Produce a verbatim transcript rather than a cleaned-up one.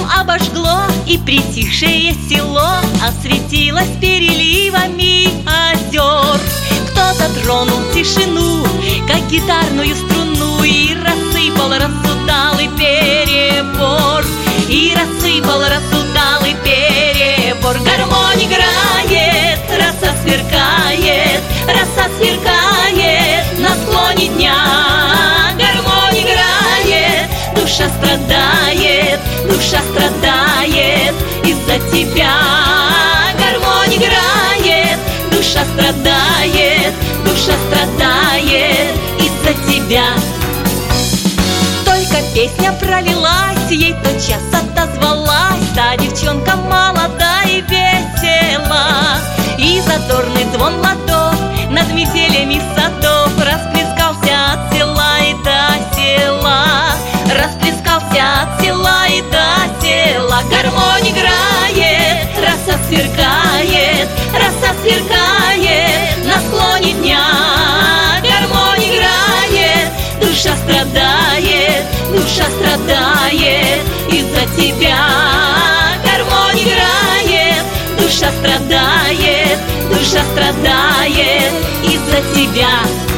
обожгло, и притихшее село осветилось переливами озер. Кто-то тронул тишину, как гитарную струну, и рассыпал рассудалый перебор, и рассыпал рассудалый перебор. Гармонь играет, роса сверкает, роса сверкает на склоне дня. Гармонь играет, душа страдает, душа страдает из-за тебя. Гармонь играет, душа страдает, душа страдает из-за тебя. Только песня пролилась, ей тотчас отозвалась та девчонка молодая и весела. И задорный звон ладов над метелями садов расплескался от села и до села, расплескался от села и до села. Гармонь играет, роса сверкает, роса сверкает на склоне дня. Гармонь играет, душа страдает, душа страдает из-за тебя. Гармонь играет, душа страдает, душа страдает из-за тебя.